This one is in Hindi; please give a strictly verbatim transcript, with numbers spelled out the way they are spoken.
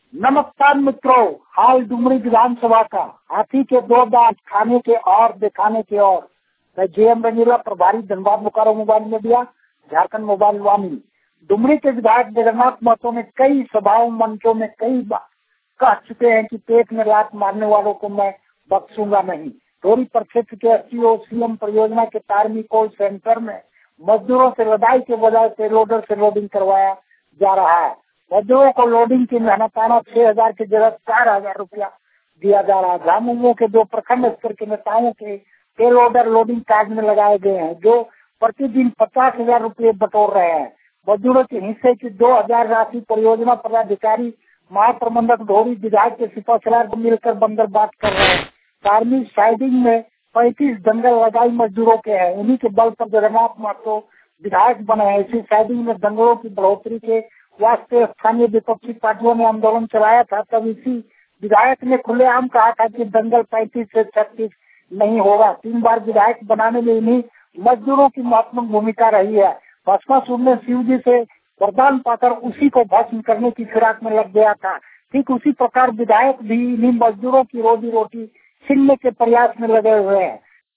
नमस्कार मित्रों, हाल डुमरी विधानसभा का हाथी के दो दांत खाने के और दिखाने के और मैं जेएम रंगीला, प्रभारी Dhanbad Bokaro mobile media, Jharkhand mobile Vaani. Dumri के विधायक जगन्नाथ महतो ने कई सभाओं मंचों में कई बार कह चुके हैं कि पेट में लात मारने वालों को मैं बख्शूंगा नहीं। डोरी प्रक्षेत्र के अस्सी ओ सीएम परियोजना के तारमी कोल सेंटर में मजदूरों से लदाई के बजाय पेलोडर से लोडिंग करवाया जा रहा है। मजदूरों को लोडिंग की मेहनताना छह हजार की जगह चार हजार रूपया दिया जा रहा है। झामुमो के दो प्रखंड स्तर के नेताओं के पेलोडर लोडिंग कार्ड में लगाए गए हैं, जो प्रतिदिन पचास हजार रूपये बटोर रहे हैं। मजदूरों के हिस्से की दो हजार राशि परियोजना पदाधिकारी महाप्रबंधक ढोरी विधायक के सिपहसलार को मिलकर बंदर बात कर रहे हैं। कार्मी साइडिंग में पैंतीस दंगल लगाई मजदूरों के हैं। उन्हीं के बल पर जगन्नाथ महतो विधायक बने हैं। इसी साइडिंग में दंगलों की बढ़ोतरी के वास्ते स्थानीय विपक्षी पार्टियों ने आंदोलन चलाया था। तब इसी विधायक ने खुलेआम कहा था कि दंगल पैंतीस से छत्तीस नहीं होगा। तीन बार विधायक बनाने में इन्हीं मजदूरों की महत्वपूर्ण भूमिका रही है। भस्मासुर ने शिव जी से वरदान पाकर उसी को भस्म करने की फिराक में लग गया था। ठीक उसी प्रकार विधायक भी इन्हीं मजदूरों की रोजी रोटी छीनने के प्रयास में लगे हुए हैं।